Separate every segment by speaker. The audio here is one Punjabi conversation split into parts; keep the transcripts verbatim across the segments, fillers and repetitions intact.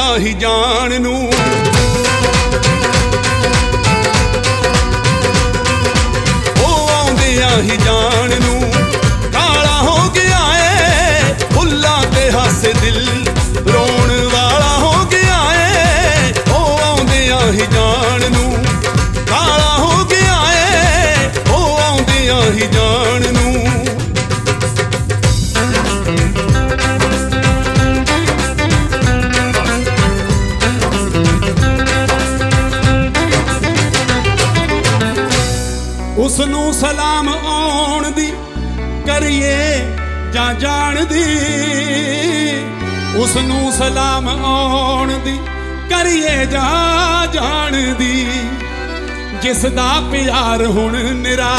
Speaker 1: ਹੀ ਜਾਣ ਨੂੰ। ਉਹ ਆਉਂਦਿਆਂ ਹੀ ਜਾਣ ਨੂੰ ਕਾਲਾ ਹੋ ਗਿਆ ਏ, ਫੁੱਲਾਂ ਤੇ ਹਾਸੇ ਦਿਲ ਰੋਣ ਵਾਲਾ ਹੋ ਗਿਆ ਏ। ਉਹ ਆਉਂਦਿਆਂ ਹੀ ਜਾਣ ਨੂੰ ਕਾਲਾ ਹੋ ਗਿਆ ਏ, ਉਹ ਆਉਂਦਿਆਂ ਹੀ ਜਾਣ ਨੂੰ। ਉਸ ਨੂੰ ਸਲਾਮ ਆਉਣ ਦੀ ਕਰੀਏ ਜਾਂ ਜਾਣ ਦੀ, ਉਸ ਨੂੰ ਸਲਾਮ ਆਉਣ ਦੀ ਕਰੀਏ ਜਾਂ ਜਾਣ ਦੀ, ਜਿਸ ਦਾ ਪਿਆਰ ਹੁਣ ਨਿਰਾ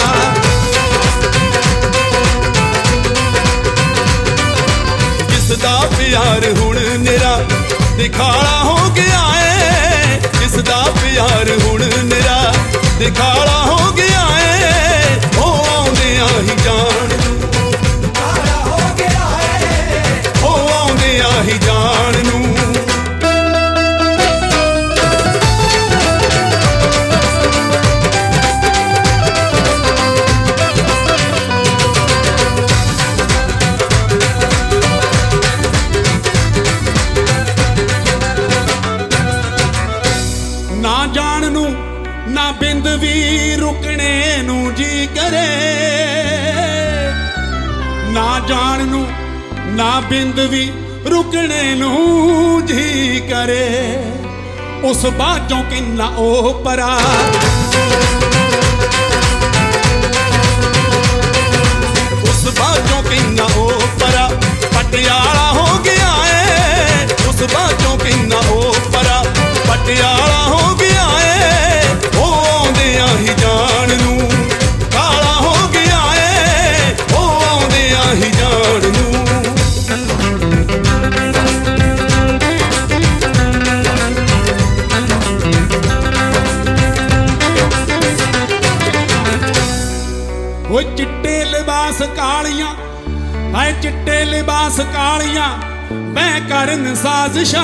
Speaker 1: ਜਿਸ ਦਾ ਪਿਆਰ ਹੁਣ ਨਿਰਾ ਦਿਖਾਲਾ ਹੋ ਗਿਆ ਏ, ਜਿਸ ਦਾ ਪਿਆਰ ਹੁਣ ਨਿਰਾ ਦਿਖਾਲਾ ਹੋ ਗਿਆ ਏ। ਉਹ ਆਉਂਦਿਆਂ ਹੀ ਜਾਣ ਨੂੰ ਕਾਲਾ ਹੋ ਗਿਆ ਏ, ਉਹ ਆਉਂਦਿਆਂ ਹੀ ਜਾਣ ਨੂੰ। ਨਾ ਜਾਣ ਨੂੰ ਨਾ ਬਿੰਦ ਵੀ ਰੁਕਣੇ ਨੂੰ ਜੀ ਕਰੇ, ਨਾ ਜਾਣ ਨੂੰ ਨਾ ਬਿੰਦ ਵੀ ਰੁਕਣੇ ਨੂੰ ਜੀ ਕਰੇ। ਉਸ ਬਾਝੋਂ ਕਿੰਨਾ ਉਹ ਪਰਾ ਉਸ ਬਾਝੋਂ ਕਿੰਨਾ ਉਹ ਪਰਾ ਪਟਿਆਲਾ ਹੋ ਗਿਆ ਏ, ਉਸ ਬਾਝੋਂ ਕਿੰਨਾ ਉਹ ਪਰਾ ਪਟਿਆਲਾ ਹੋ ਗਿਆ ਏ। ਉਹ ਆਉਂਦਿਆਂ ਹੀ ਜਾਣ ਨੂੰ ਕਾਲਾ ਹੋ ਗਿਆ ਏ, ਉਹ ਆਉਂਦਿਆਂ ਹੀ ਜਾਣ ਨੂੰ। ਉਹ ਚਿੱਟੇ ਲਿਬਾਸ ਕਾਲੀਆਂ ਹਾਏ ਚਿੱਟੇ ਲਿਬਾਸ ਕਾਲੀਆਂ ਮੈਂ ਕਰਨ ਸਾਜ਼ਿਸ਼ਾਂ,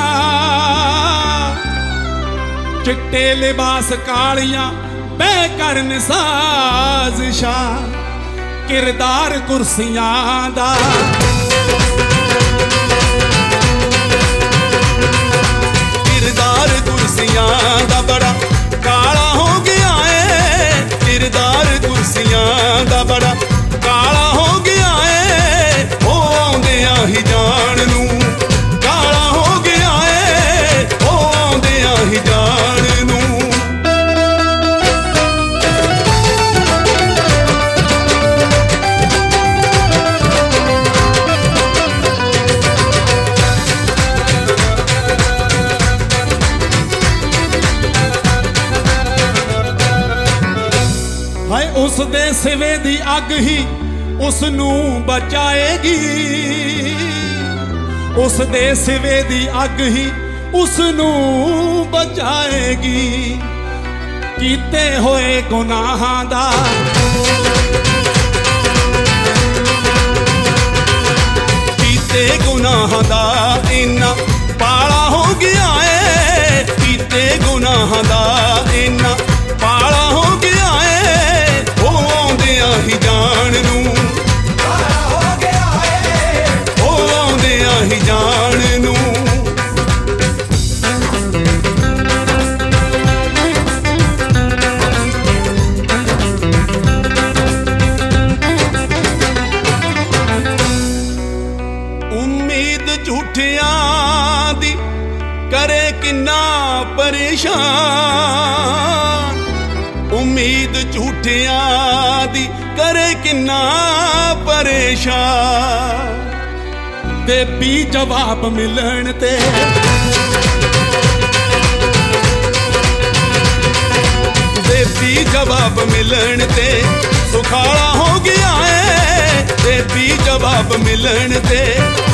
Speaker 1: ਚਿੱਟੇ ਲਿਬਾਸ ਕਾਲੀਆਂ ਬਹਿ ਕਰਨ ਸਾਜ਼ਿਸ਼ਾਂ, ਕਿਰਦਾਰ ਕੁਰਸੀਆਂ ਦਾ ਕਿਰਦਾਰ ਕੁਰਸੀਆਂ ਦਾ ਬੜਾ ਕਾਲਾ ਹੋ ਗਿਆ ਏ, ਕਿਰਦਾਰ ਕੁਰਸੀਆਂ ਦਾ ਬੜਾ ਕਾਲਾ ਹੋ ਗਿਆ ਏ। ਉਹ ਆਉਂਦਿਆਂ ਹੀ ਜਾਣ ਨੂੰ ਕਾਲਾ ਹੋ ਗਿਆ ਏ, ਉਹ ਆਉਂਦਿਆਂ ਹੀ ਜਾਣ ਨੂੰ। ਹਾਏ ਉਸ ਦੇ ਸਿਵੇ ਦੀ ਅੱਗ ਹੀ ਉਸ ਨੂੰ ਬਚਾਏਗੀ, ਉਸ ਦੇ ਸਿਵੇ ਦੀ ਅੱਗ ਹੀ ਉਸ ਨੂੰ ਬਚਾਏਗੀ। ਕੀਤੇ ਹੋਏ ਗੁਨਾਹਾਂ ਦਾ ਕੀਤੇ ਗੁਨਾਹਾਂ ਦਾ ਇੰਨਾ ਪਾਲਾ ਹੋ ਗਿਆ ਏ, ਕੀਤੇ ਗੁਨਾਹਾਂ ਦਾ ਇੰਨਾ ਪਾਲਾ ਹੋ ਗਿਆ ਏ। ਉਹ ਆਉਂਦਿਆਂ ਹੀ ਜਾਣ ਨੂੰ ਕਾਲਾ ਹੋ ਗਿਆ ਏ, ਉਹ ਆਉਂਦਿਆਂ ਹੀ ਜਾਣ ਨੂੰ। ਉਮੀਦ ਝੂਠਿਆਂ ਦੀ ਕਰੇ ਕਿੰਨਾ ਪਰੇਸ਼ਾਨ, ਉਮੀਦ ਝੂਠਿਆਂ ਦੀ ਕਰੇ ਕਿੰਨਾ ਪਰੇਸ਼ਾਨ। ਤੇ ਵੀ ਜਵਾਬ ਮਿਲਣ ਤੇ ਤੇ ਵੀ ਜਵਾਬ ਮਿਲਣ ਤੇ ਸੁਖਾਲਾ ਹੋ ਗਿਆ ਏ, ਤੇ ਵੀ ਜਵਾਬ ਮਿਲਣ ਤੇ